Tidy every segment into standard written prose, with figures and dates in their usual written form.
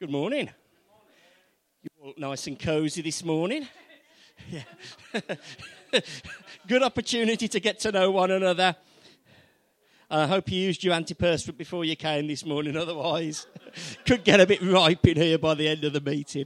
Good morning. You're all nice and cosy this morning. Yeah. Good opportunity to get to know one another. I hope you used your antiperspirant before you came this morning, otherwise could get a bit ripe in here by the end of the meeting.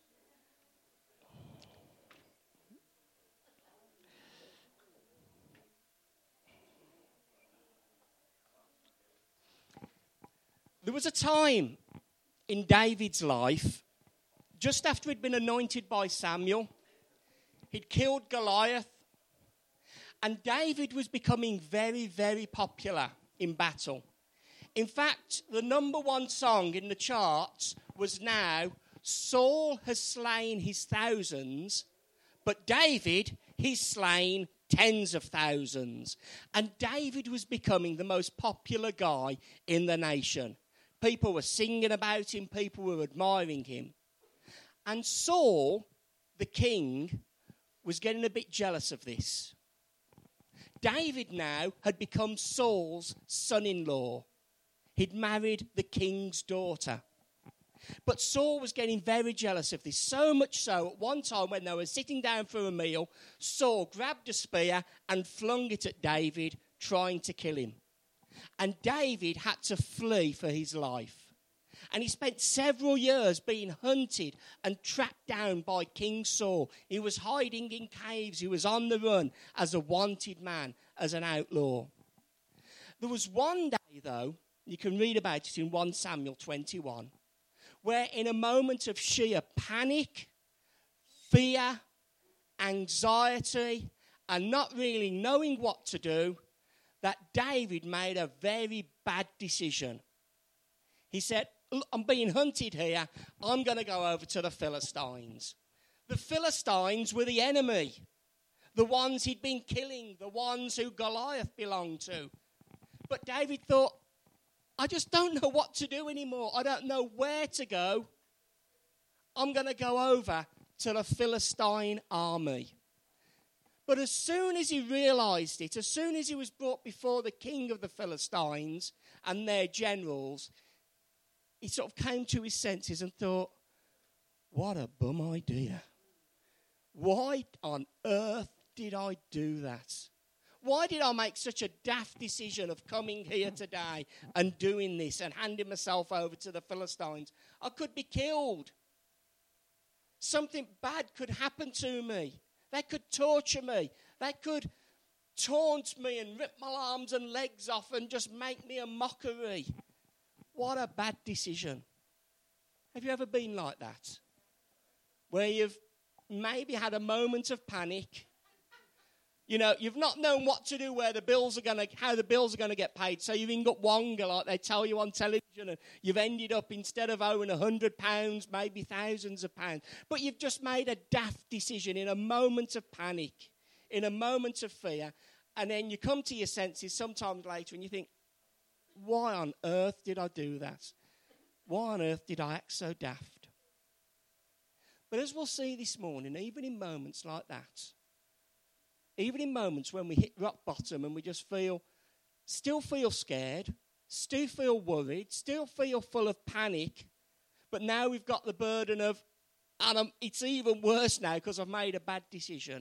There was a time in David's life, just after he'd been anointed by Samuel, he'd killed Goliath, and David was becoming very, very popular in battle. In fact, the number one song in the charts was now, Saul has slain his thousands, but David, he's slain tens of thousands. And David was becoming the most popular guy in the nation. People were singing about him, people were admiring him. And Saul, the king, was getting a bit jealous of this. David now had become Saul's son-in-law. He'd married the king's daughter. But Saul was getting very jealous of this, so much so at one time when they were sitting down for a meal, Saul grabbed a spear and flung it at David, trying to kill him. And David had to flee for his life. And he spent several years being hunted and tracked down by King Saul. He was hiding in caves. He was on the run as a wanted man, as an outlaw. There was one day, though, you can read about it in 1 Samuel 21, where in a moment of sheer panic, fear, anxiety, and not really knowing what to do, that David made a very bad decision. He said, I'm being hunted here. I'm going to go over to the Philistines. The Philistines were the enemy. The ones he'd been killing. The ones who Goliath belonged to. But David thought, I just don't know what to do anymore. I don't know where to go. I'm going to go over to the Philistine army. But as soon as he realised it, as soon as he was brought before the king of the Philistines and their generals, he sort of came to his senses and thought, what a bum idea. Why on earth did I do that? Why did I make such a daft decision of coming here today and doing this and handing myself over to the Philistines? I could be killed. Something bad could happen to me. They could torture me. They could taunt me and rip my arms and legs off and just make me a mockery. What a bad decision. Have you ever been like that? Where you've maybe had a moment of panic. You know, you've not known what to do, how the bills are going to get paid. So you've got Wonga, like they tell you on television, and you've ended up, instead of owing £100, maybe thousands of pounds. But you've just made a daft decision in a moment of panic, in a moment of fear, and then you come to your senses sometimes later and you think, why on earth did I do that? Why on earth did I act so daft? But as we'll see this morning, even in moments like that, even in moments when we hit rock bottom and we just still feel scared, still feel worried, still feel full of panic, but now we've got the burden of, and it's even worse now because I've made a bad decision.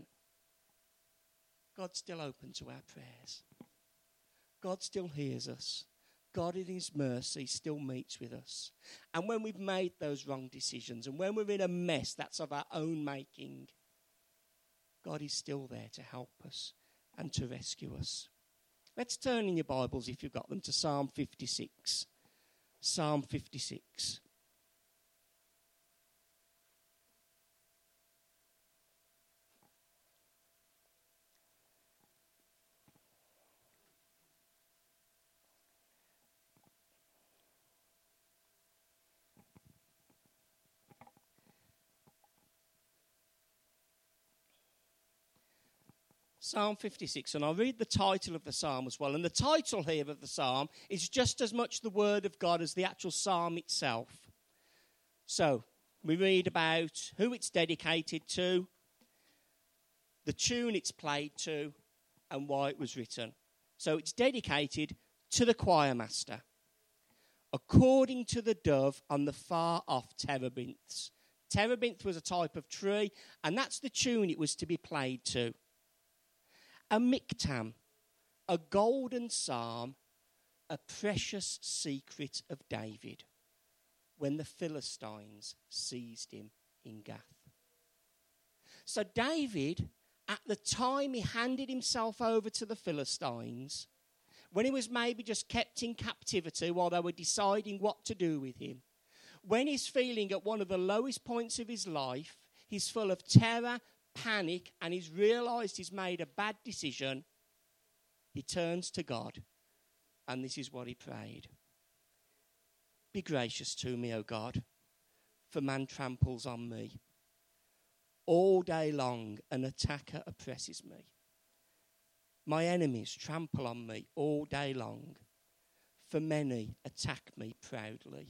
God's still open to our prayers. God still hears us. God in his mercy still meets with us. And when we've made those wrong decisions and when we're in a mess that's of our own making, God is still there to help us and to rescue us. Let's turn in your Bibles, if you've got them, to Psalm 56. Psalm 56. Psalm 56, and I'll read the title of the psalm as well. And the title here of the psalm is just as much the word of God as the actual psalm itself. So, we read about who it's dedicated to, the tune it's played to, and why it was written. So, it's dedicated to the choir master. according to the dove on the far off terebinths. Terebinth was a type of tree, and that's the tune it was to be played to. A miktam, a golden psalm, a precious secret of David, when the Philistines seized him in Gath. So David, at the time he handed himself over to the Philistines, when he was maybe just kept in captivity while they were deciding what to do with him, when he's feeling at one of the lowest points of his life, he's full of terror, panic, and he's realised he's made a bad decision, he turns to God, and this is what he prayed. Be gracious to me, O God, for man tramples on me. All day long an attacker oppresses me. My enemies trample on me all day long, for many attack me proudly.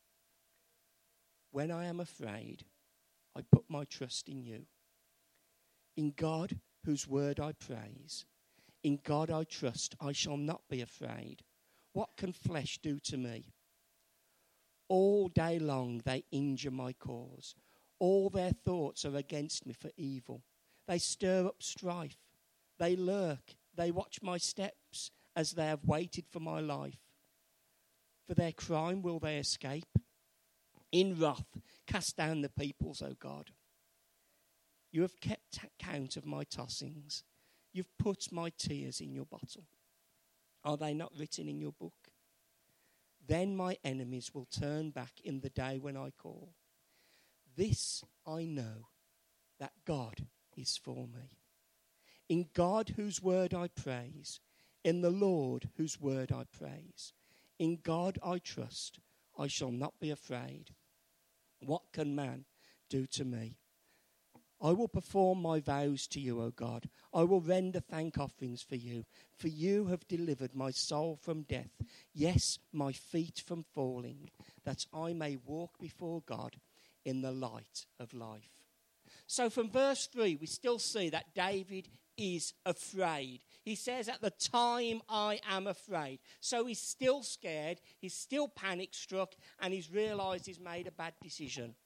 When I am afraid, I put my trust in you. In God, whose word I praise, in God I trust, I shall not be afraid. What can flesh do to me? All day long they injure my cause. All their thoughts are against me for evil. They stir up strife. They lurk. They watch my steps as they have waited for my life. For their crime will they escape? In wrath, cast down the peoples, O God. You have kept count of my tossings. You've put my tears in your bottle. Are they not written in your book? Then my enemies will turn back in the day when I call. This I know, that God is for me. In God whose word I praise, in the Lord whose word I praise. In God I trust, I shall not be afraid. What can man do to me? I will perform my vows to you, O God. I will render thank offerings for you have delivered my soul from death, yes, my feet from falling, that I may walk before God in the light of life. So from verse 3, we still see that David is afraid. He says, at the time I am afraid. So he's still scared, he's still panic struck, and he's realised he's made a bad decision.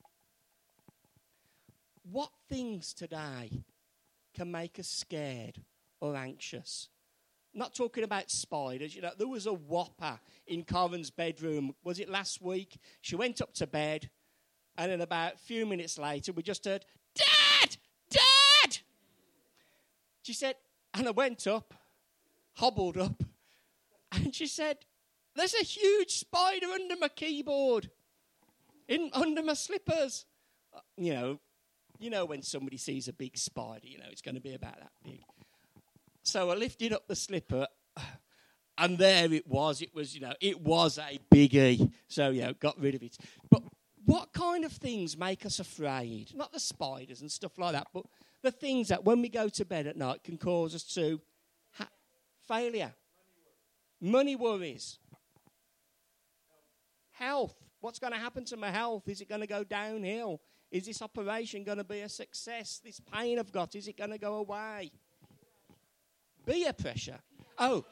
What things today can make us scared or anxious? I'm not talking about spiders. You know, there was a whopper in Corin's bedroom. Was it last week? She went up to bed, and then about a few minutes later, we just heard, "Dad! Dad!" She said, and I went up, hobbled up, and she said, "There's a huge spider under my keyboard, under my slippers." You know when somebody sees a big spider, it's going to be about that big. So I lifted up the slipper, and there it was. It was a biggie. So, got rid of it. But what kind of things make us afraid? Not the spiders and stuff like that, but the things that when we go to bed at night can cause us to failure. Money worries. Health. What's going to happen to my health? Is it going to go downhill? Is this operation going to be a success? This pain I've got, is it going to go away? Peer pressure. Oh.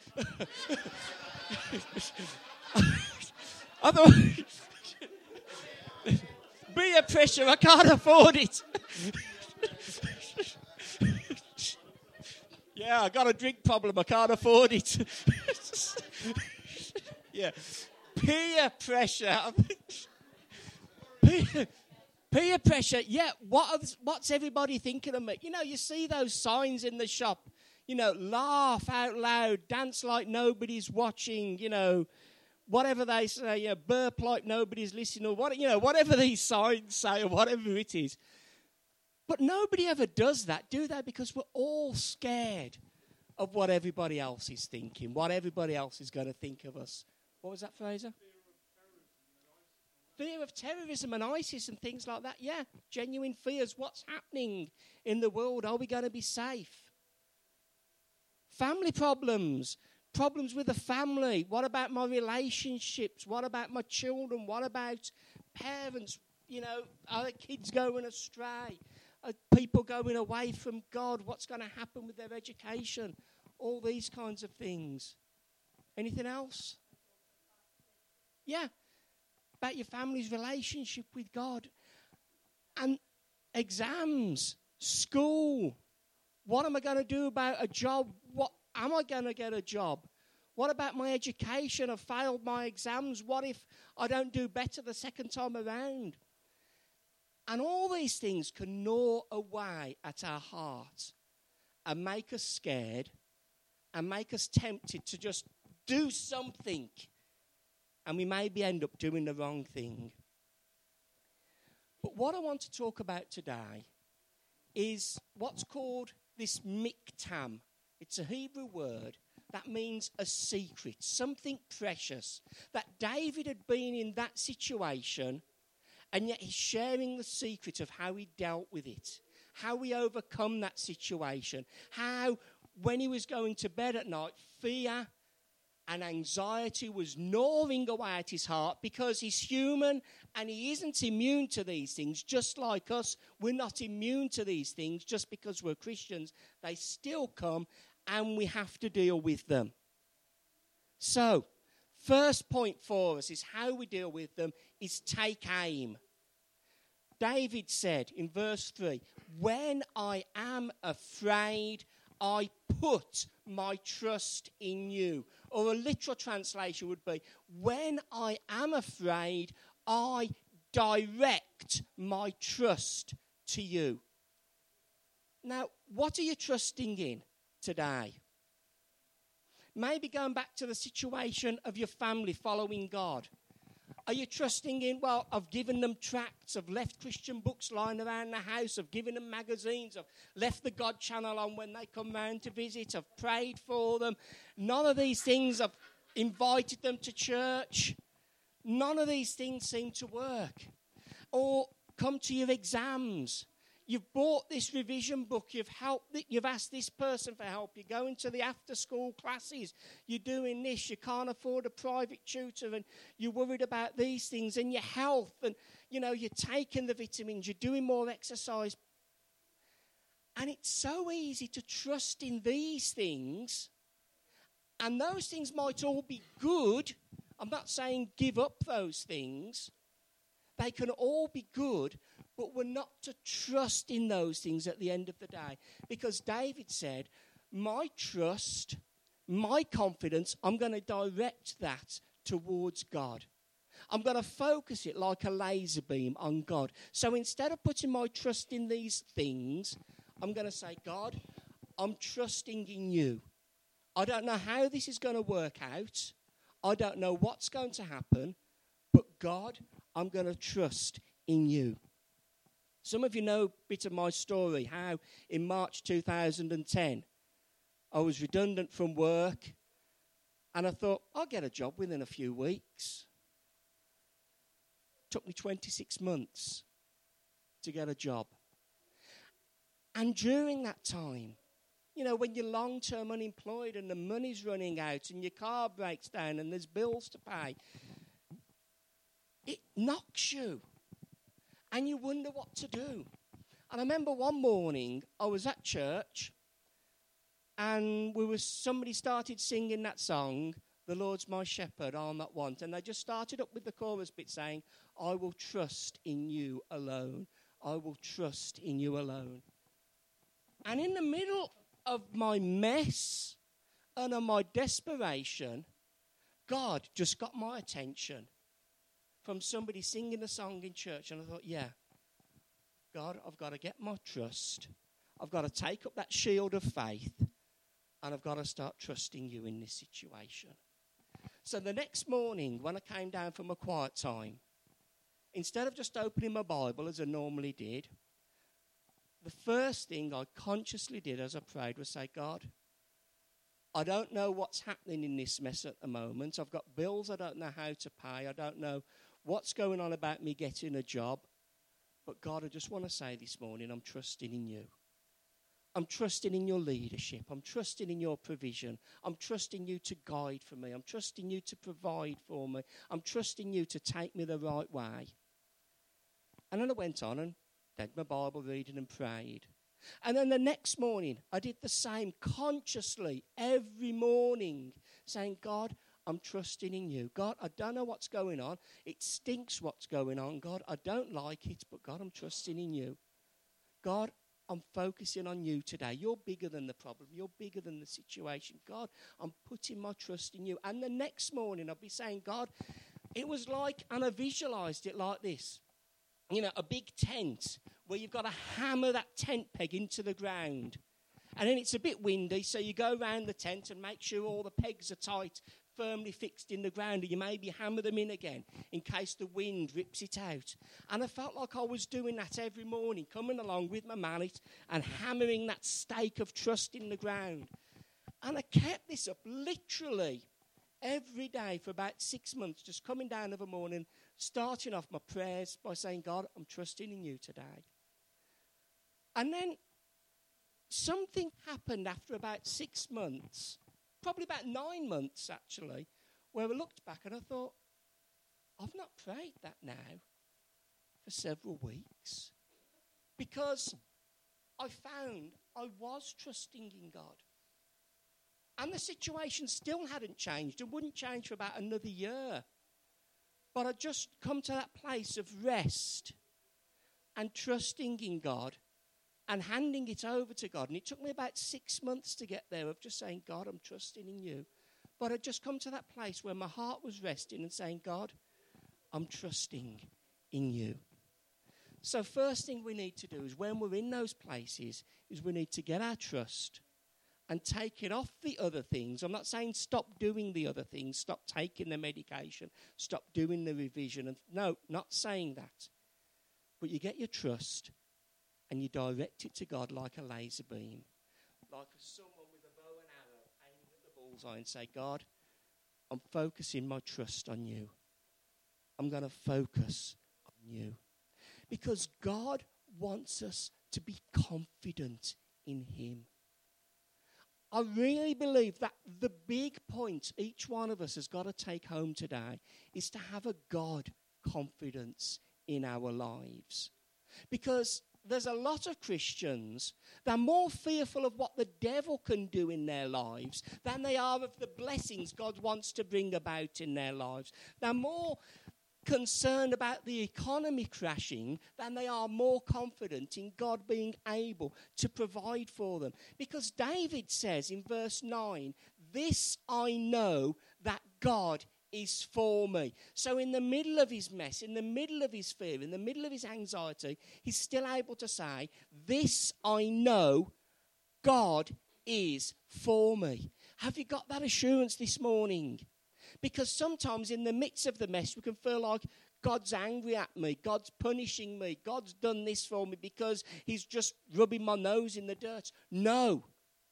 Peer pressure, I can't afford it. Yeah, I got a drink problem, I can't afford it. Yeah. Peer pressure. Peer pressure, yeah, what's everybody thinking of me? You see those signs in the shop, laugh out loud, dance like nobody's watching, whatever they say, burp like nobody's listening, or whatever these signs say, or whatever it is. But nobody ever does that, do they? Because we're all scared of what everybody else is thinking, what everybody else is going to think of us. What was that, Fraser? Fear of terrorism and ISIS and things like that. Yeah, genuine fears. What's happening in the world? Are we going to be safe? Family problems. Problems with the family. What about my relationships? What about my children? What about parents? Are the kids going astray? Are people going away from God? What's going to happen with their education? All these kinds of things. Anything else? Yeah, about your family's relationship with God. And exams, school. What am I going to do about a job? What am I going to get a job? What about my education? I've failed my exams. What if I don't do better the second time around? And all these things can gnaw away at our heart and make us scared and make us tempted to just do something. And we maybe end up doing the wrong thing. But what I want to talk about today is what's called this miktam. It's a Hebrew word that means a secret, something precious. That David had been in that situation, and yet he's sharing the secret of how he dealt with it, how he overcome that situation, how when he was going to bed at night, fear and anxiety was gnawing away at his heart, because he's human and he isn't immune to these things. Just like us, we're not immune to these things just because we're Christians. They still come and we have to deal with them. So, first point for us is how we deal with them is take aim. David said in verse 3, "When I am afraid, I put my trust in you." Or a literal translation would be, "When I am afraid, I direct my trust to you." Now, what are you trusting in today? Maybe going back to the situation of your family following God. Are you trusting in, well, I've given them tracts, I've left Christian books lying around the house, I've given them magazines, I've left the God channel on when they come round to visit, I've prayed for them. None of these things, I've invited them to church. None of these things seem to work. Or come to your exams. You've bought this revision book, you've asked this person for help, you're going to the after-school classes, you're doing this, you can't afford a private tutor, and you're worried about these things, and your health, and, you're taking the vitamins, you're doing more exercise. And it's so easy to trust in these things, and those things might all be good. I'm not saying give up those things. They can all be good, but we're not to trust in those things at the end of the day. Because David said, my trust, my confidence, I'm going to direct that towards God. I'm going to focus it like a laser beam on God. So instead of putting my trust in these things, I'm going to say, God, I'm trusting in you. I don't know how this is going to work out. I don't know what's going to happen. But God, I'm going to trust in you. Some of you know a bit of my story, how in March 2010, I was redundant from work, and I thought, I'll get a job within a few weeks. It took me 26 months to get a job. And during that time, when you're long-term unemployed and the money's running out and your car breaks down and there's bills to pay, it knocks you. And you wonder what to do. And I remember one morning, I was at church, and somebody started singing that song, "The Lord's My Shepherd, I'll Not Want." And they just started up with the chorus bit saying, "I will trust in you alone. I will trust in you alone." And in the middle of my mess and of my desperation, God just got my attention from somebody singing a song in church. And I thought, yeah, God, I've got to get my trust. I've got to take up that shield of faith, and I've got to start trusting you in this situation. So the next morning, when I came down from a quiet time, instead of just opening my Bible as I normally did, the first thing I consciously did as I prayed was say, God, I don't know what's happening in this mess at the moment. I've got bills I don't know how to pay. I don't know what's going on about me getting a job. But God, I just want to say this morning, I'm trusting in you. I'm trusting in your leadership. I'm trusting in your provision. I'm trusting you to guide for me. I'm trusting you to provide for me. I'm trusting you to take me the right way. And then I went on and did my Bible reading and prayed. And then the next morning, I did the same consciously every morning, saying, God, I'm trusting in you. God, I don't know what's going on. It stinks what's going on. God, I don't like it, but God, I'm trusting in you. God, I'm focusing on you today. You're bigger than the problem. You're bigger than the situation. God, I'm putting my trust in you. And the next morning, I'll be saying, God, it was like, and I visualized it like this. You know, a big tent where you've got to hammer that tent peg into the ground. And then it's a bit windy, so you go around the tent and make sure all the pegs are tight, firmly fixed in the ground, and you maybe hammer them in again in case the wind rips it out. And I felt like I was doing that every morning, coming along with my mallet and hammering that stake of trust in the ground. And I kept this up literally every day for about 6 months, just coming down of a morning, starting off my prayers by saying, God, I'm trusting in you today. And then something happened after about 6 months, probably about 9 months actually, where I looked back and I thought, I've not prayed that now for several weeks because I found I was trusting in God. And the situation still hadn't changed and wouldn't change for about another year. But I'd just come to that place of rest and trusting in God and handing it over to God. And it took me about 6 months to get there of just saying, God, I'm trusting in you. But I'd just come to that place where my heart was resting and saying, God, I'm trusting in you. So first thing we need to do is when we're in those places is we need to get our trust and take it off the other things. I'm not saying stop doing the other things, stop taking the medication, stop doing the revision. And no, not saying that. But you get your trust and you direct it to God like a laser beam, like someone with a bow and arrow aiming at the bullseye and say, God, I'm focusing my trust on you. I'm going to focus on you. Because God wants us to be confident in him. I really believe that the big point each one of us has got to take home today is to have a God confidence in our lives. Because there's a lot of Christians that are more fearful of what the devil can do in their lives than they are of the blessings God wants to bring about in their lives. They're more concerned about the economy crashing than they are more confident in God being able to provide for them. Because David says in verse 9, this I know that God is for me. So in the middle of his mess, in the middle of his fear, in the middle of his anxiety, he's still able to say, this I know God is for me. Have you got that assurance this morning? Because sometimes in the midst of the mess, we can feel like God's angry at me, God's punishing me, God's done this for me because he's just rubbing my nose in the dirt. No.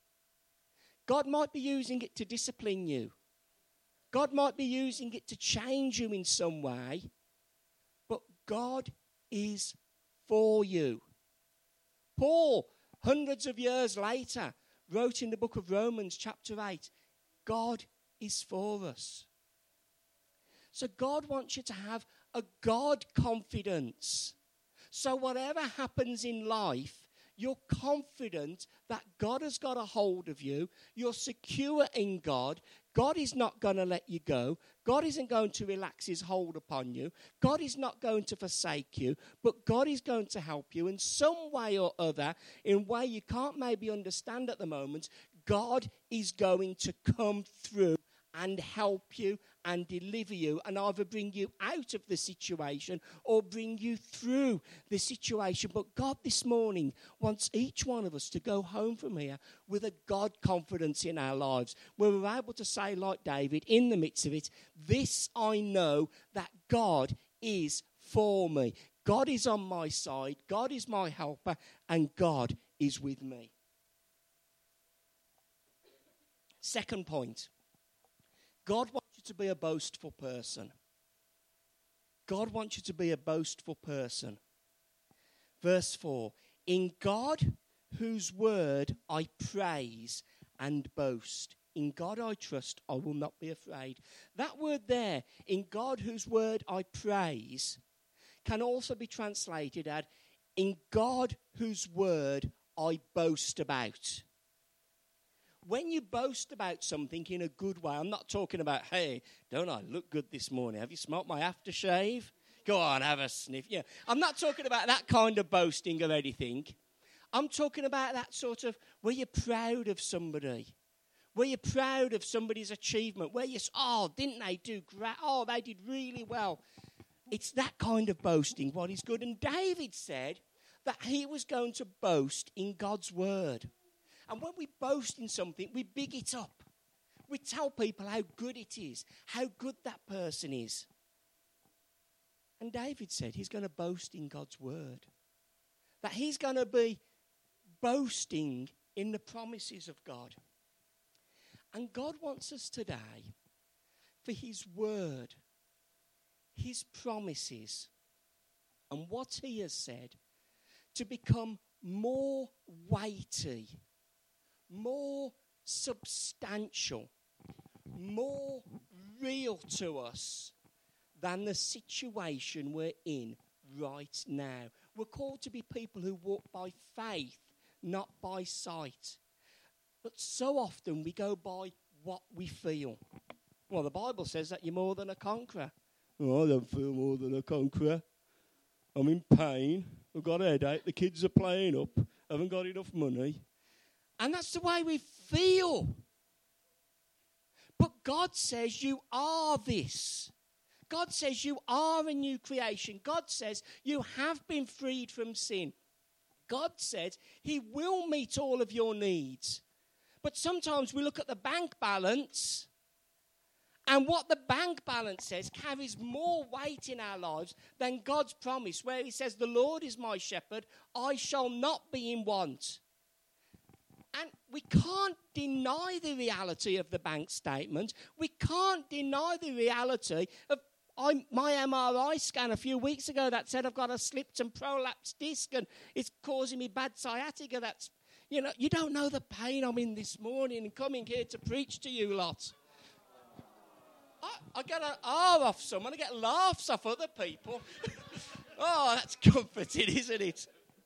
God might be using it to discipline you. God might be using it to change you in some way. But God is for you. Paul, hundreds of years later, wrote in the book of Romans chapter 8, God is for us. So God wants you to have a God confidence. So whatever happens in life, you're confident that God has got a hold of you. You're secure in God. God is not going to let you go. God isn't going to relax his hold upon you. God is not going to forsake you. But God is going to help you in some way or other, in a way you can't maybe understand at the moment. God is going to come through and help you and deliver you and either bring you out of the situation or bring you through the situation. But God this morning wants each one of us to go home from here with a God confidence in our lives, where we're able to say like David in the midst of it, this I know that God is for me. God is on my side. God is my helper and God is with me. Second point. God wants you to be a boastful person. God wants you to be a boastful person. Verse 4, in God whose word I praise and boast. In God I trust, I will not be afraid. That word there, in God whose word I praise, can also be translated as, in God whose word I boast about. when you boast about something in a good way, I'm not talking about, hey, don't I look good this morning? Have you smelt my aftershave? Go on, have a sniff. Yeah, I'm not talking about that kind of boasting or anything. I'm talking about that sort of where you're proud of somebody, where you're proud of somebody's achievement, where you say, oh, didn't they do great? Oh, they did really well. It's that kind of boasting, what is good. And David said that he was going to boast in God's word. And when we boast in something, we big it up. We tell people how good it is, how good that person is. And David said he's going to boast in God's word. That he's going to be boasting in the promises of God. And God wants us today for his word, his promises, and what he has said to become more weighty, more substantial, more real to us than the situation we're in right now. We're called to be people who walk by faith, not by sight. But so often we go by what we feel. Well, the Bible says that you're more than a conqueror. Oh, I don't feel more than a conqueror. I'm in pain. I've got a headache. The kids are playing up. I haven't got enough money. And that's the way we feel. But God says you are this. God says you are a new creation. God says you have been freed from sin. God says he will meet all of your needs. But sometimes we look at the bank balance, and what the bank balance says carries more weight in our lives than God's promise, where he says, the Lord is my shepherd, I shall not be in want. And we can't deny the reality of the bank statement. We can't deny the reality of my MRI scan a few weeks ago that said I've got a slipped and prolapsed disc and it's causing me bad sciatica. That's, you don't know the pain I'm in this morning and coming here to preach to you lot. I get an R off someone, I get laughs off other people. Oh, that's comforting, isn't it?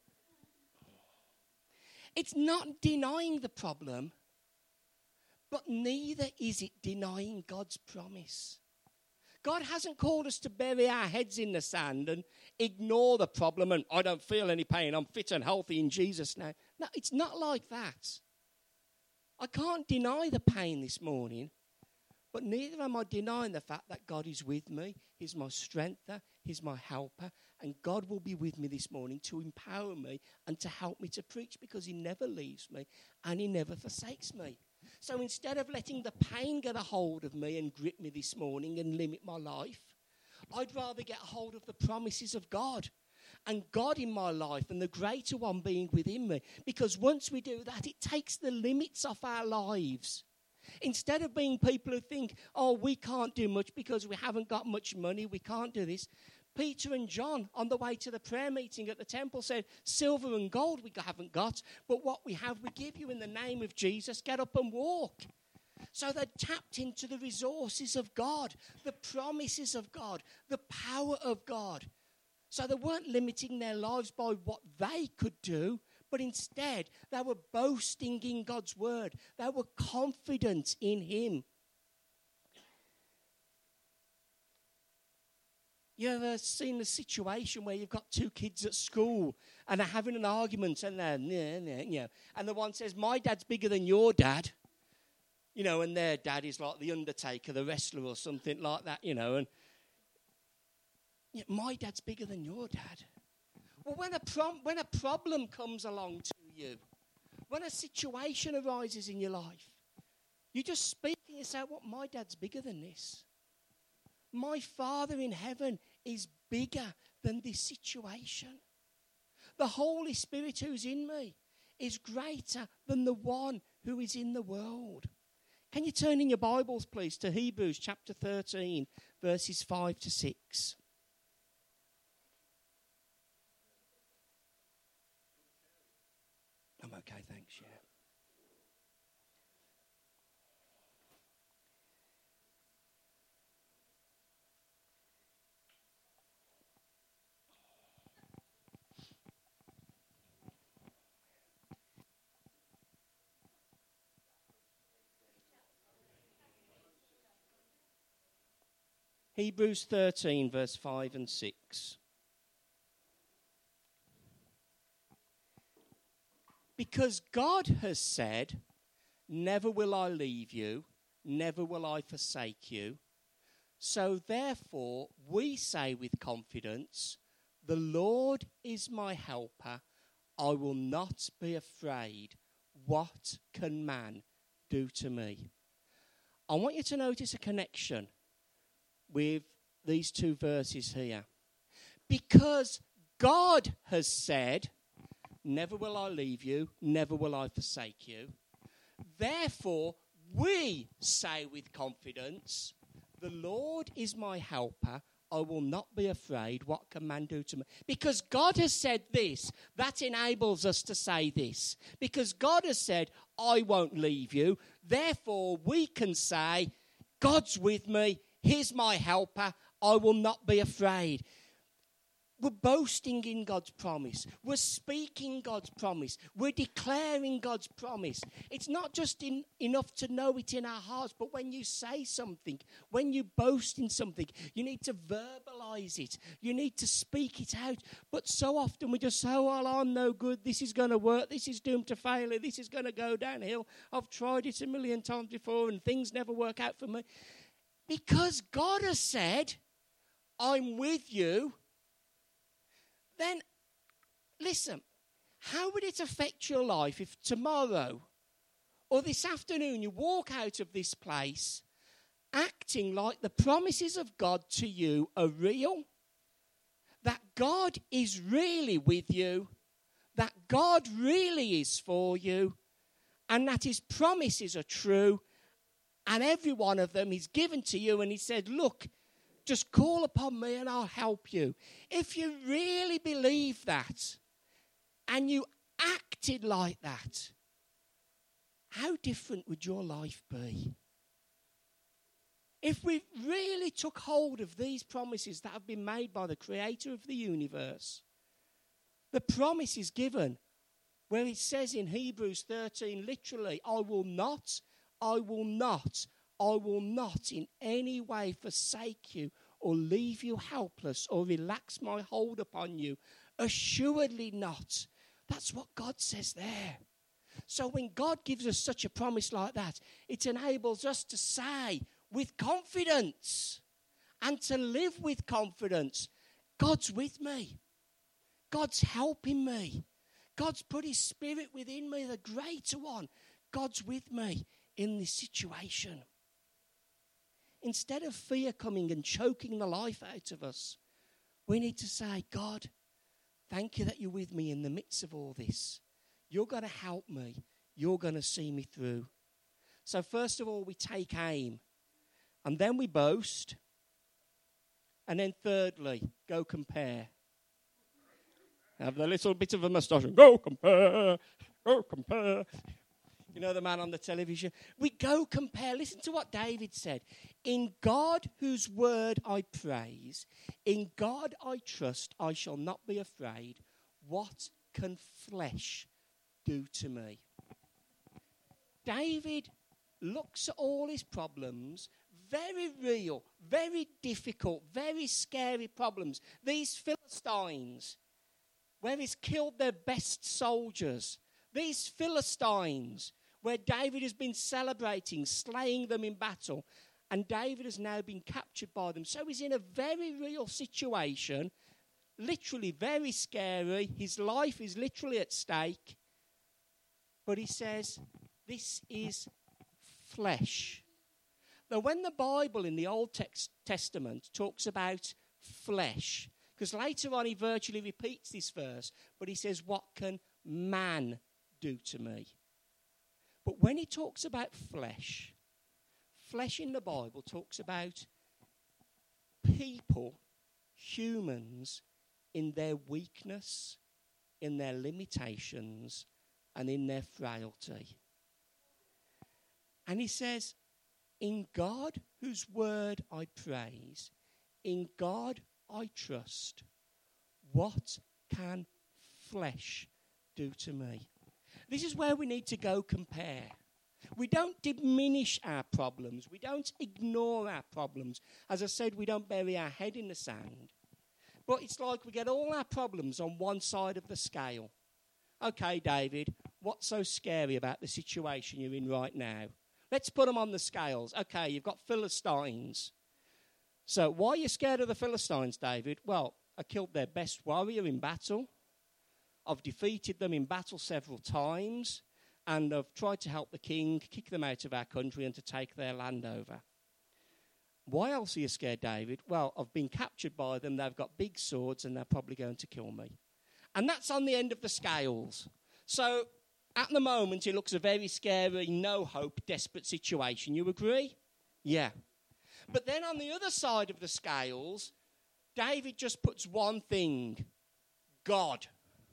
It's not denying the problem, but neither is it denying God's promise. God hasn't called us to bury our heads in the sand and ignore the problem and I don't feel any pain, I'm fit and healthy in Jesus now. No, it's not like that. I can't deny the pain this morning, but neither am I denying the fact that God is with me. He's my strengther, he's my helper, and God will be with me this morning to empower me and to help me to preach because he never leaves me and he never forsakes me. So instead of letting the pain get a hold of me and grip me this morning and limit my life, I'd rather get a hold of the promises of God and God in my life and the greater one being within me. Because once we do that, it takes the limits off our lives. Instead of being people who think, oh, we can't do much because we haven't got much money, we can't do this. Peter and John, on the way to the prayer meeting at the temple, said, silver and gold we haven't got, but what we have we give you in the name of Jesus. Get up and walk. So they tapped into the resources of God, the promises of God, the power of God. So they weren't limiting their lives by what they could do, but instead they were boasting in God's word. They were confident in him. You ever seen a situation where you've got two kids at school and they're having an argument and and the one says, my dad's bigger than your dad, and their dad is like the Undertaker, the wrestler or something like that, and my dad's bigger than your dad. Well, when a problem comes along to you, when a situation arises in your life, you just speak and you say, well, my dad's bigger than this. My Father in heaven is bigger than this situation. The Holy Spirit who's in me is greater than the one who is in the world. Can you turn in your Bibles, please, to Hebrews chapter 13, verses 5 to 6. I'm okay, thanks, yeah. Hebrews 13, verse 5 and 6. Because God has said, never will I leave you, never will I forsake you. So therefore, we say with confidence, the Lord is my helper. I will not be afraid. What can man do to me? I want you to notice a connection with these two verses here. Because God has said, never will I leave you, never will I forsake you. Therefore, we say with confidence, the Lord is my helper. I will not be afraid. What can man do to me? Because God has said this, that enables us to say this. Because God has said, I won't leave you. Therefore, we can say, God's with me. He's my helper. I will not be afraid. We're boasting in God's promise. We're speaking God's promise. We're declaring God's promise. It's not just enough to know it in our hearts, but when you say something, when you boast in something, you need to verbalize it. You need to speak it out. But so often we just say, oh, well, I'm no good. This is going to work. This is doomed to failure. This is going to go downhill. I've tried it 1,000,000 times before and things never work out for me. Because God has said, I'm with you. Then, listen, how would it affect your life if tomorrow or this afternoon you walk out of this place acting like the promises of God to you are real? That God is really with you, that God really is for you, and that his promises are true, and every one of them is given to you, and he said, look, just call upon me and I'll help you. If you really believe that and you acted like that, how different would your life be? If we really took hold of these promises that have been made by the creator of the universe, the promise is given where it says in Hebrews 13, literally, I will not in any way forsake you or leave you helpless or relax my hold upon you. Assuredly not. That's what God says there. So when God gives us such a promise like that, it enables us to say with confidence and to live with confidence, God's with me. God's helping me. God's put his spirit within me, the greater one. God's with me in this situation. Instead of fear coming and choking the life out of us, we need to say, God, thank you that you're with me in the midst of all this. You're going to help me. You're going to see me through. So first of all, we take aim. And then we boast. And then thirdly, go compare. Have a little bit of a moustache. Go compare. Go compare. You know the man on the television? We go compare. Listen to what David said. In God whose word I praise, in God I trust, I shall not be afraid. What can flesh do to me? David looks at all his problems, very real, very difficult, very scary problems. These Philistines, where he's killed their best soldiers. These Philistines, where David has been celebrating, slaying them in battle, and David has now been captured by them. So he's in a very real situation, literally very scary. His life is literally at stake. But he says, this is flesh. Now, when the Bible in the Old Testament talks about flesh, because later on he virtually repeats this verse, but he says, what can man do to me? But when he talks about flesh, flesh in the Bible talks about people, humans, in their weakness, in their limitations, and in their frailty. And he says, in God whose word I praise, in God I trust, what can flesh do to me? This is where we need to go compare. We don't diminish our problems. We don't ignore our problems. As I said, we don't bury our head in the sand. But it's like we get all our problems on one side of the scale. Okay, David, what's so scary about the situation you're in right now? Let's put them on the scales. Okay, you've got Philistines. So why are you scared of the Philistines, David? Well, I killed their best warrior in battle. I've defeated them in battle several times. And I've tried to help the king kick them out of our country and to take their land over. Why else are you scared, David? Well, I've been captured by them. They've got big swords and they're probably going to kill me. And that's on the end of the scales. So at the moment, it looks a very scary, no hope, desperate situation. You agree? Yeah. But then on the other side of the scales, David just puts one thing: God.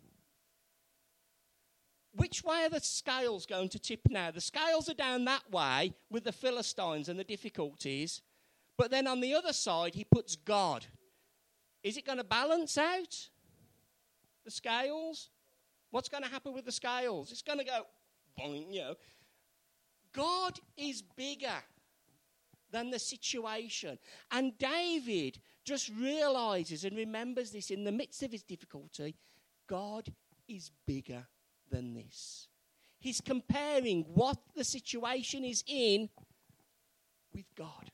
Which way are the scales going to tip now? The scales are down that way with the Philistines and the difficulties. But then on the other side, he puts God. Is it going to balance out the scales? What's going to happen with the scales? It's going to go, boing, you know. God is bigger than the situation. And David just realizes and remembers this in the midst of his difficulty. God is bigger than this. He's comparing what the situation is in with God.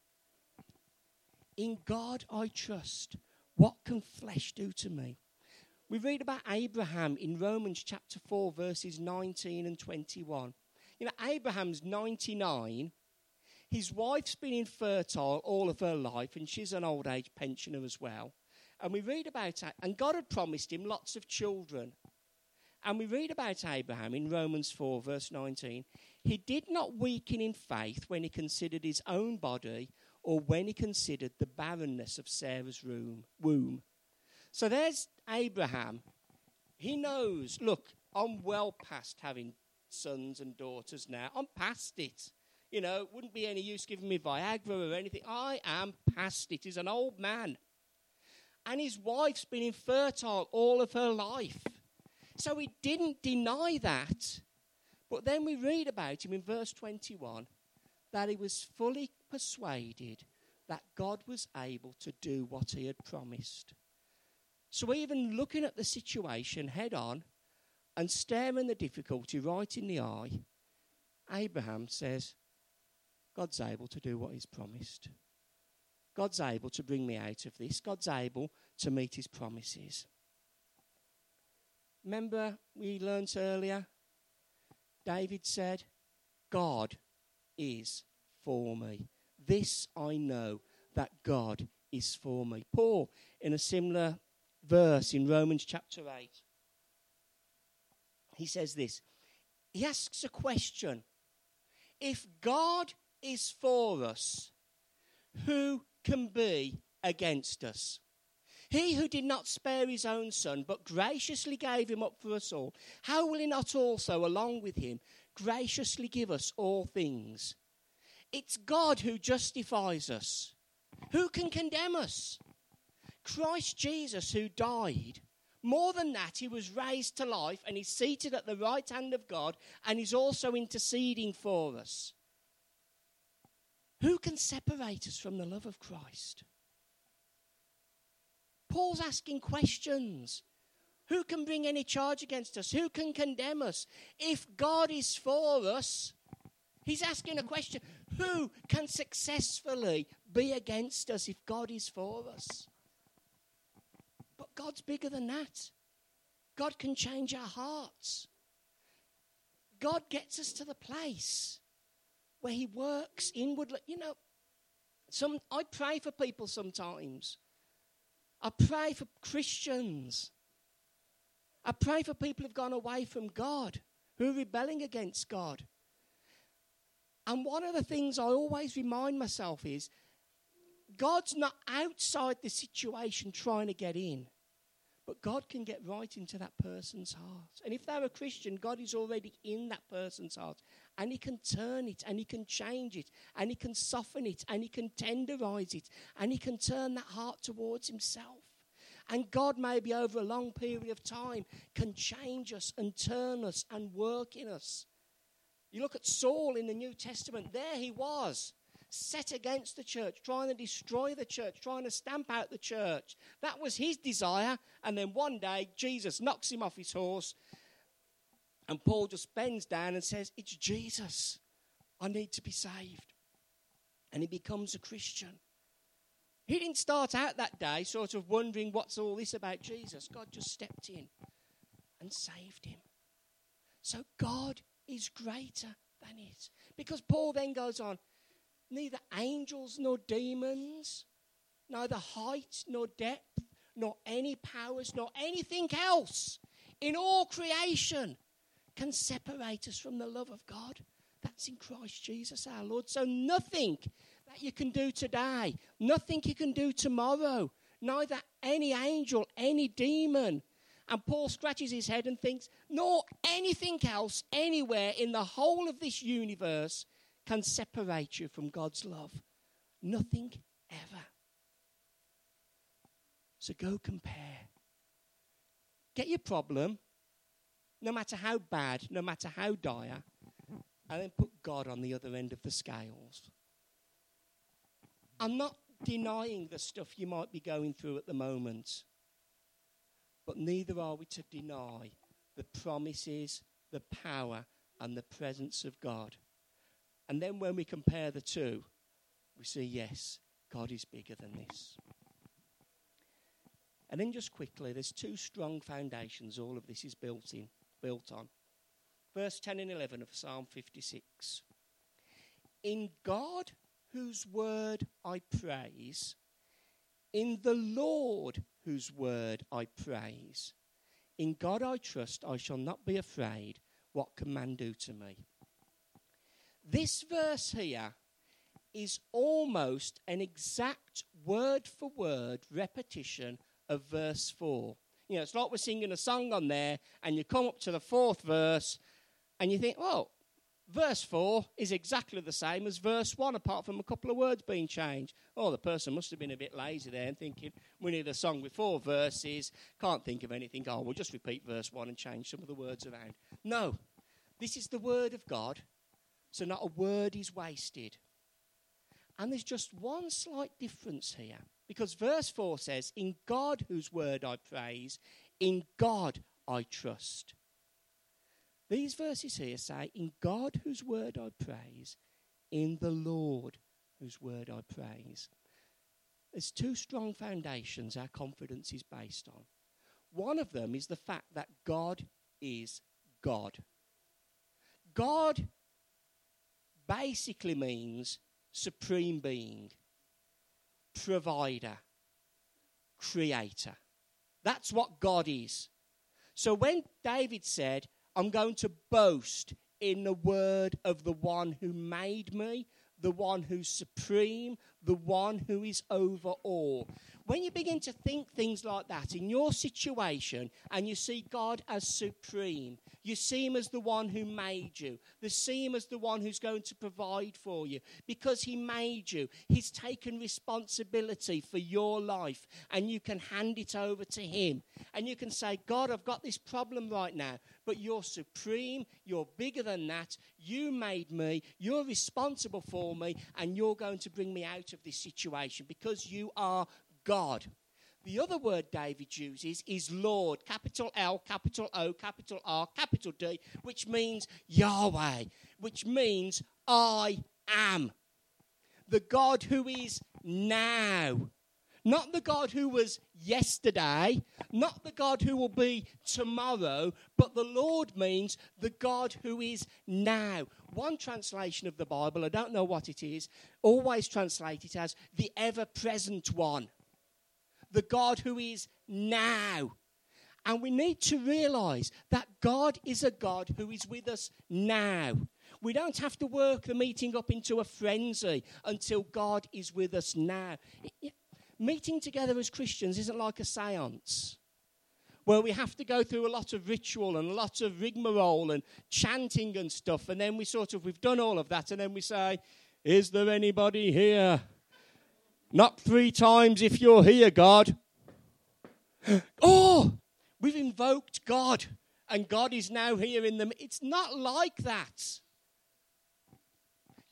In God I trust. What can flesh do to me? We read about Abraham in Romans chapter 4, verses 19 and 21. You know, Abraham's 99. His wife's been infertile all of her life, and she's an old age pensioner as well. And we read about it, and God had promised him lots of children. And we read about Abraham in Romans 4, verse 19. He did not weaken in faith when he considered his own body or when he considered the barrenness of Sarah's womb. So there's Abraham. He knows, look, I'm well past having sons and daughters now. I'm past it. You know, it wouldn't be any use giving me Viagra or anything. I am past it. He's an old man. And his wife's been infertile all of her life. So he didn't deny that. But then we read about him in verse 21 that he was fully persuaded that God was able to do what he had promised. So even looking at the situation head on and staring the difficulty right in the eye, Abraham says, God's able to do what he's promised. God's able to bring me out of this. God's able to meet his promises. Remember, we learnt earlier, David said, God is for me. This I know, that God is for me. Paul, in a similar verse in Romans chapter 8, he says this. He asks a question. If God is for us, who can be against us? He who did not spare his own son, but graciously gave him up for us all, how will he not also, along with him, graciously give us all things? It's God who justifies us. Who can condemn us? Christ Jesus, who died. More than that, he was raised to life and he's seated at the right hand of God and he's also interceding for us. Who can separate us from the love of Christ? Paul's asking questions. Who can bring any charge against us? Who can condemn us? If God is for us, he's asking a question. Who can successfully be against us if God is for us? But God's bigger than that. God can change our hearts. God gets us to the place where he works inwardly. You know, I pray for people sometimes. I pray for Christians. I pray for people who've gone away from God, who are rebelling against God. And one of the things I always remind myself is, God's not outside the situation trying to get in, but God can get right into that person's heart. And if they're a Christian, God is already in that person's heart. And he can turn it, and he can change it, and he can soften it, and he can tenderize it, and he can turn that heart towards himself. And God, maybe over a long period of time, can change us and turn us and work in us. You look at Saul in the New Testament, there he was, set against the church, trying to destroy the church, trying to stamp out the church. That was his desire. And then one day, Jesus knocks him off his horse, and Paul just bends down and says, it's Jesus. I need to be saved. And he becomes a Christian. He didn't start out that day sort of wondering what's all this about Jesus. God just stepped in and saved him. So God is greater than it. Because Paul then goes on, neither angels nor demons, neither height nor depth, nor any powers, nor anything else in all creation can separate us from the love of God. That's in Christ Jesus our Lord. So nothing that you can do today, nothing you can do tomorrow, neither any angel, any demon. And Paul scratches his head and thinks, nor anything else anywhere in the whole of this universe can separate you from God's love. Nothing ever. So go compare. Get your problem, no matter how bad, no matter how dire, and then put God on the other end of the scales. I'm not denying the stuff you might be going through at the moment, but neither are we to deny the promises, the power, and the presence of God. And then when we compare the two, we see, yes, God is bigger than this. And then just quickly, there's two strong foundations all of this is built on. Verse 10 and 11 of Psalm 56. In God, whose word I praise, in the Lord, whose word I praise, in God I trust, I shall not be afraid. What can man do to me? This verse here is almost an exact word-for-word repetition of verse 4. You know, it's like we're singing a song on there, and you come up to the fourth verse, and you think, oh, verse 4 is exactly the same as verse 1, apart from a couple of words being changed. Oh, the person must have been a bit lazy there and thinking, we need a song with 4 verses, can't think of anything. Oh, we'll just repeat verse 1 and change some of the words around. No, this is the word of God, so not a word is wasted. And there's just one slight difference here, because verse 4 says, in God whose word I praise, in God I trust. These verses here say, in God whose word I praise, in the Lord whose word I praise. There's two strong foundations our confidence is based on. One of them is the fact that God is God. God basically means supreme being, provider, creator. That's what God is. So when David said, I'm going to boast in the word of the one who made me, the one who's supreme, the one who is over all. When you begin to think things like that in your situation and you see God as supreme, you see him as the one who made you, you see him as the one who's going to provide for you. Because he made you, he's taken responsibility for your life, and you can hand it over to him. And you can say, God, I've got this problem right now, but you're supreme, you're bigger than that, you made me, you're responsible for me, and you're going to bring me out of this situation because you are God. The other word David uses is Lord, capital L, capital O, capital R, capital D, which means Yahweh, which means I am. The God who is now. Not the God who was yesterday, not the God who will be tomorrow, but the Lord means the God who is now. One translation of the Bible, I don't know what it is, always translate it as the ever-present one. The God who is now. And we need to realise that God is a God who is with us now. We don't have to work the meeting up into a frenzy until God is with us now. Meeting together as Christians isn't like a seance where we have to go through a lot of ritual and a lot of rigmarole and chanting and stuff, and then we've done all of that, and then we say, is there anybody here? Not 3 times if you're here, God. Oh, we've invoked God, and God is now here in them. It's not like that.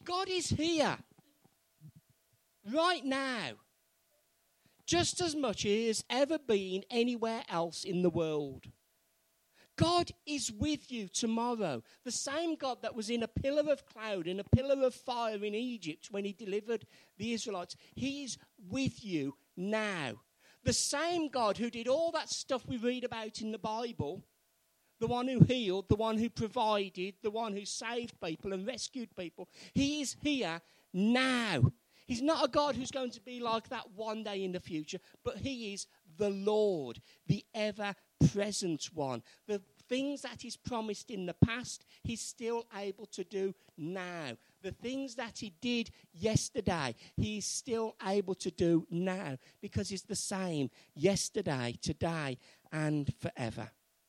God is here right now, just as much as he has ever been anywhere else in the world. God is with you tomorrow. The same God that was in a pillar of cloud, in a pillar of fire in Egypt when he delivered the Israelites, he is with you now. The same God who did all that stuff we read about in the Bible, the one who healed, the one who provided, the one who saved people and rescued people, he is here now. He's not a God who's going to be like that one day in the future, but he is the Lord, the ever-present one. The things that he's promised in the past, he's still able to do now. The things that he did yesterday, he's still able to do now, because he's the same yesterday, today, and forever.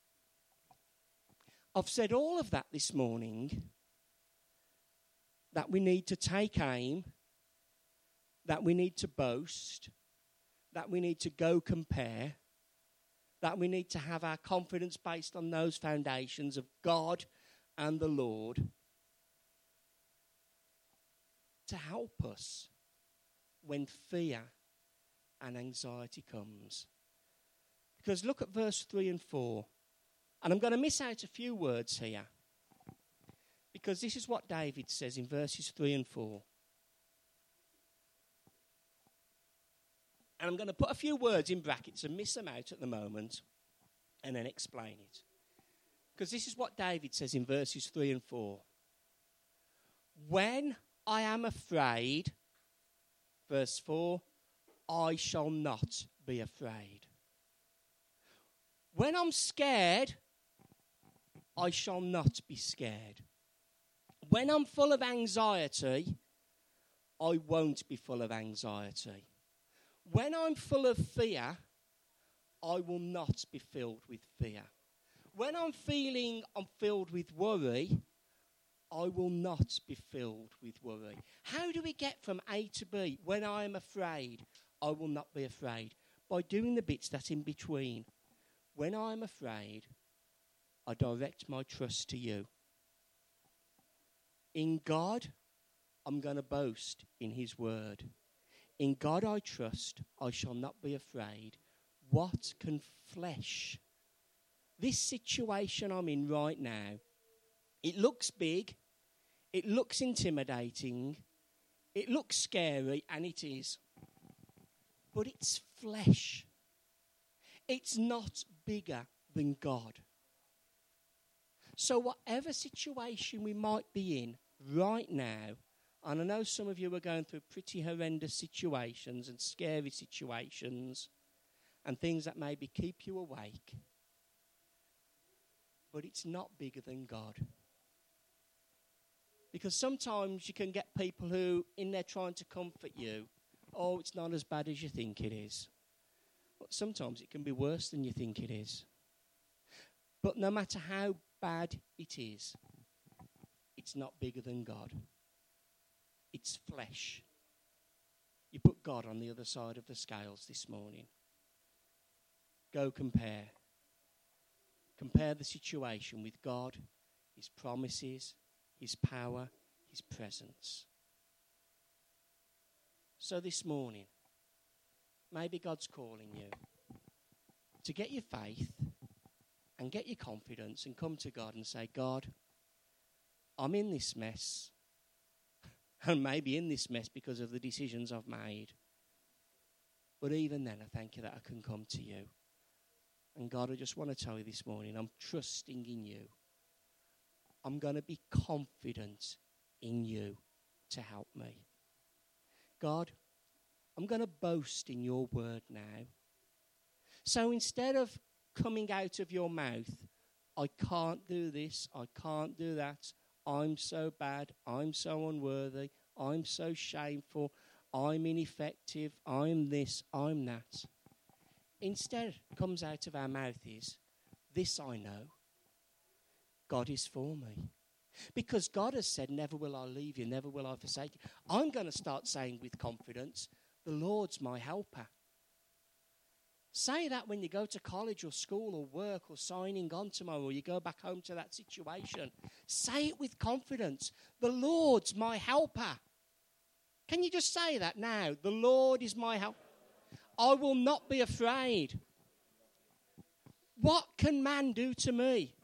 I've said all of that this morning, that we need to take aim, that we need to boast, that we need to go compare, that we need to have our confidence based on those foundations of God and the Lord to help us when fear and anxiety comes. Because look at verse 3 and 4. And I'm going to miss out a few words here, because this is what David says in verses 3 and 4. And I'm going to put a few words in brackets and miss them out at the moment and then explain it. Because this is what David says in verses 3 and 4. When I am afraid, verse 4, I shall not be afraid. When I'm scared, I shall not be scared. When I'm full of anxiety, I won't be full of anxiety. When I'm full of fear, I will not be filled with fear. When I'm filled with worry, I will not be filled with worry. How do we get from A to B? When I am afraid, I will not be afraid. By doing the bits that's in between. When I'm afraid, I direct my trust to you. In God, I'm going to boast in his word. In God I trust, I shall not be afraid. What can flesh? This situation I'm in right now, it looks big, it looks intimidating, it looks scary, and it is. But it's flesh. It's not bigger than God. So whatever situation we might be in right now, and I know some of you are going through pretty horrendous situations and scary situations and things that maybe keep you awake, but it's not bigger than God. Because sometimes you can get people who, in there trying to comfort you, oh, it's not as bad as you think it is. But sometimes it can be worse than you think it is. But no matter how bad it is, it's not bigger than God. It's flesh. You put God on the other side of the scales this morning. Go compare. Compare the situation with God, his promises, his power, his presence. So this morning, maybe God's calling you to get your faith and get your confidence and come to God and say, God, I'm in this mess. And maybe in this mess because of the decisions I've made. But even then, I thank you that I can come to you. And God, I just want to tell you this morning, I'm trusting in you. I'm going to be confident in you to help me. God, I'm going to boast in your word now. So instead of coming out of your mouth, I can't do this, I can't do that, I'm so bad, I'm so unworthy, I'm so shameful, I'm ineffective, I'm this, I'm that. Instead, comes out of our mouth is, this I know, God is for me. Because God has said, never will I leave you, never will I forsake you. I'm going to start saying with confidence, the Lord's my helper. Say that when you go to college or school or work or signing on tomorrow or you go back home to that situation. Say it with confidence. The Lord's my helper. Can you just say that now? The Lord is my helper. I will not be afraid. What can man do to me?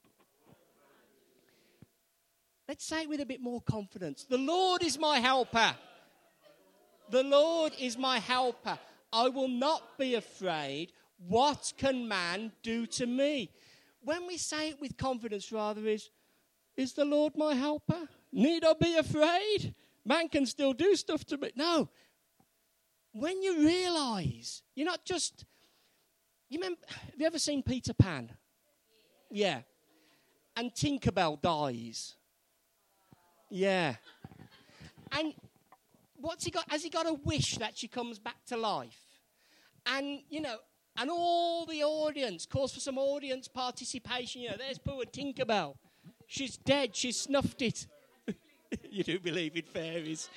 Let's say it with a bit more confidence. The Lord is my helper. The Lord is my helper. I will not be afraid. What can man do to me? When we say it with confidence, rather, is the Lord my helper? Need I be afraid? Man can still do stuff to me. No. When you realise, you're not just... have you ever seen Peter Pan? Yeah. And Tinkerbell dies. Yeah. And what's he got? Has he got a wish that she comes back to life? And, and all the audience calls for some audience participation. There's poor Tinkerbell. She's dead. She's snuffed it. You do believe in fairies.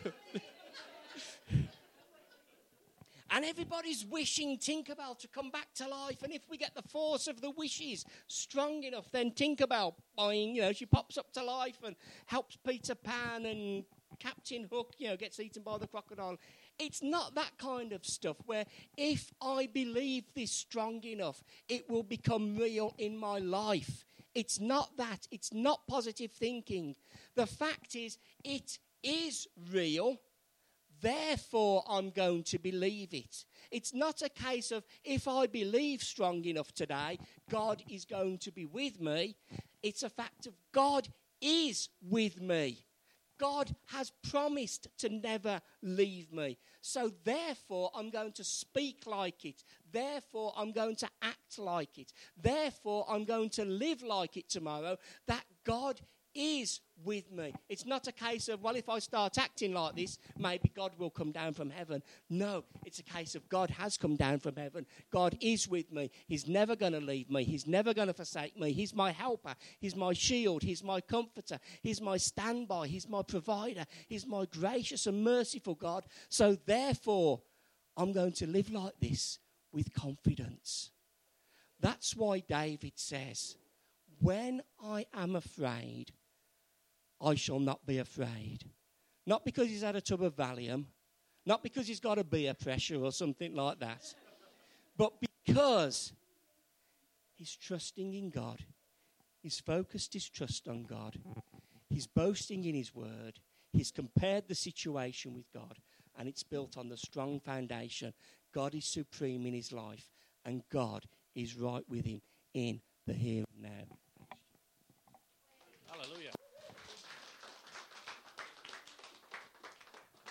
And everybody's wishing Tinkerbell to come back to life. And if we get the force of the wishes strong enough, then Tinkerbell, she pops up to life and helps Peter Pan, and Captain Hook, gets eaten by the crocodile. It's not that kind of stuff where if I believe this strong enough, it will become real in my life. It's not that. It's not positive thinking. The fact is, it is real. Therefore, I'm going to believe it. It's not a case of if I believe strong enough today, God is going to be with me. It's a fact of God is with me. God has promised to never leave me. So therefore, I'm going to speak like it. Therefore, I'm going to act like it. Therefore, I'm going to live like it tomorrow, that God is with me. It's not a case of, well, if I start acting like this, maybe God will come down from heaven. No, it's a case of God has come down from heaven. God is with me. He's never going to leave me. He's never going to forsake me. He's my helper. He's my shield. He's my comforter. He's my standby. He's my provider. He's my gracious and merciful God. So therefore, I'm going to live like this with confidence. That's why David says, when I am afraid, I shall not be afraid. Not because he's had a tub of Valium, not because he's got a beer pressure or something like that, but because he's trusting in God. He's focused his trust on God. He's boasting in his word. He's compared the situation with God, and it's built on the strong foundation. God is supreme in his life, and God is right with him in the here and now.